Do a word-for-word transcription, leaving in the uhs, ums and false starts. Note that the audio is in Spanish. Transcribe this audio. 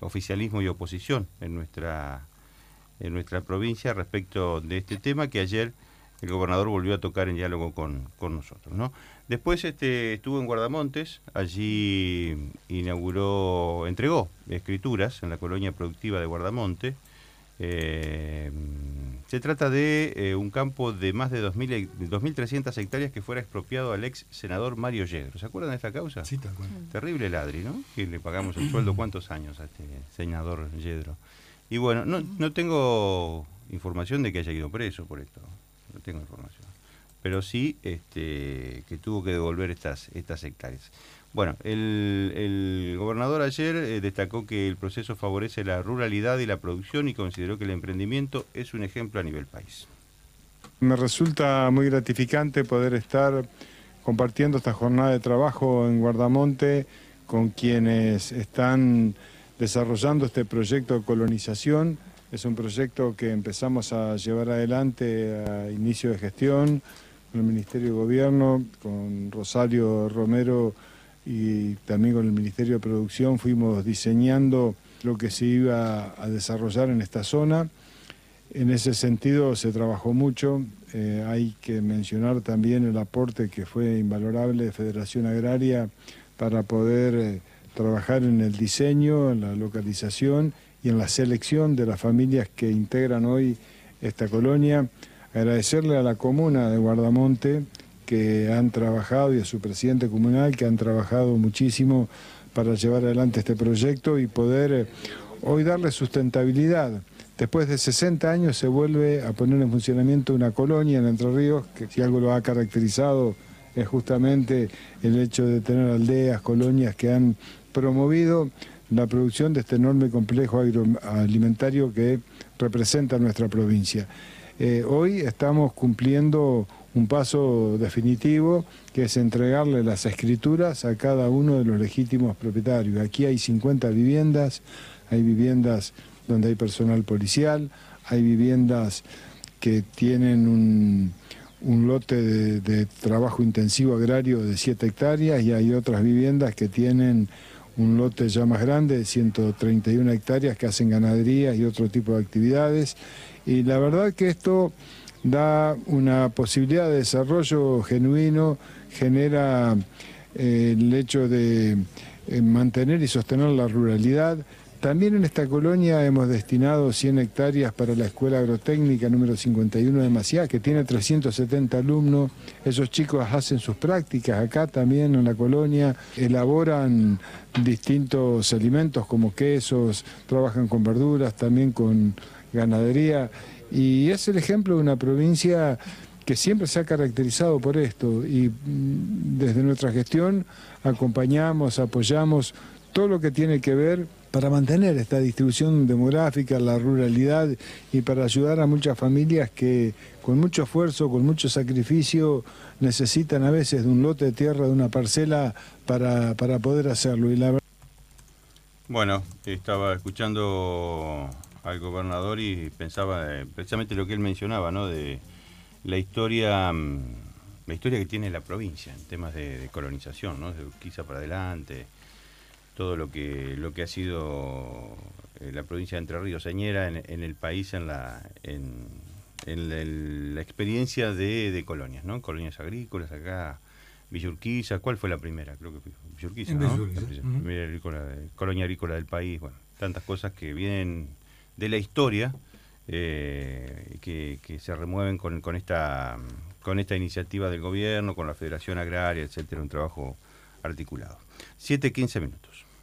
oficialismo y oposición en nuestra, en nuestra provincia respecto de este tema que ayer el gobernador volvió a tocar en diálogo con, con nosotros, ¿no? Después este, estuvo en Guardamontes, allí inauguró, entregó escrituras en la colonia productiva de Guardamonte. Eh, se trata de eh, un campo de más de dos mil trescientas hectáreas que fuera expropiado al ex senador Mario Yedro. ¿Se acuerdan de esta causa? Sí, tal cual. Terrible ladri, ¿no? Que le pagamos el sueldo cuántos años a este senador Yedro. Y bueno, no, no tengo información de que haya ido preso por esto. No tengo información. Pero sí este, que tuvo que devolver estas, estas hectáreas. Bueno, el, el gobernador ayer eh, destacó que el proceso favorece la ruralidad y la producción y consideró que el emprendimiento es un ejemplo a nivel país. Me resulta muy gratificante poder estar compartiendo esta jornada de trabajo en Guardamonte con quienes están desarrollando este proyecto de colonización. Es un proyecto que empezamos a llevar adelante a inicio de gestión con el Ministerio de Gobierno, con Rosario Romero y también con el Ministerio de Producción. Fuimos diseñando lo que se iba a desarrollar en esta zona. En ese sentido se trabajó mucho. Eh, hay que mencionar también el aporte que fue invalorable de Federación Agraria para poder eh, trabajar en el diseño, en la localización y en la selección de las familias que integran hoy esta colonia. Agradecerle a la comuna de Guardamonte que han trabajado y a su presidente comunal que han trabajado muchísimo para llevar adelante este proyecto y poder eh, hoy darle sustentabilidad. Después de sesenta años se vuelve a poner en funcionamiento una colonia en Entre Ríos, que si algo lo ha caracterizado es justamente el hecho de tener aldeas, colonias que han promovido la producción de este enorme complejo agroalimentario que representa nuestra provincia. Eh, hoy estamos cumpliendo un paso definitivo, que es entregarle las escrituras a cada uno de los legítimos propietarios. Aquí hay cincuenta viviendas, hay viviendas donde hay personal policial, hay viviendas que tienen un, un lote de, de trabajo intensivo agrario de siete hectáreas y hay otras viviendas que tienen un lote ya más grande de ciento treinta y una hectáreas que hacen ganadería y otro tipo de actividades. Y la verdad que esto da una posibilidad de desarrollo genuino, genera eh, el hecho de eh, mantener y sostener la ruralidad. También en esta colonia hemos destinado cien hectáreas para la Escuela Agrotécnica número cincuenta y uno de Maciá, que tiene trescientos setenta alumnos. Esos chicos hacen sus prácticas acá también en la colonia, elaboran distintos alimentos como quesos, trabajan con verduras, también con ganadería. Y es el ejemplo de una provincia que siempre se ha caracterizado por esto. Y desde nuestra gestión acompañamos, apoyamos todo lo que tiene que ver para mantener esta distribución demográfica, la ruralidad y para ayudar a muchas familias que con mucho esfuerzo, con mucho sacrificio, necesitan a veces de un lote de tierra, de una parcela para, para poder hacerlo. Y la... Bueno, estaba escuchando al gobernador y pensaba eh, precisamente lo que él mencionaba, ¿no? De la historia, la historia que tiene la provincia en temas de, de colonización, ¿no? De Urquiza para adelante. Todo lo que lo que ha sido eh, la provincia de Entre Ríos, señera en, en el país en la en, en la, en la experiencia de, de colonias, ¿no? Colonias agrícolas acá, Villa Urquiza. ¿Cuál fue la primera? Creo que fue Villa Urquiza, ¿no? La primera agrícola, colonia agrícola del país. Bueno, tantas cosas que vienen de la historia eh, que, que se remueven con, con esta con esta iniciativa del gobierno, con la Federación Agraria, etcétera, un trabajo articulado. siete quince minutos.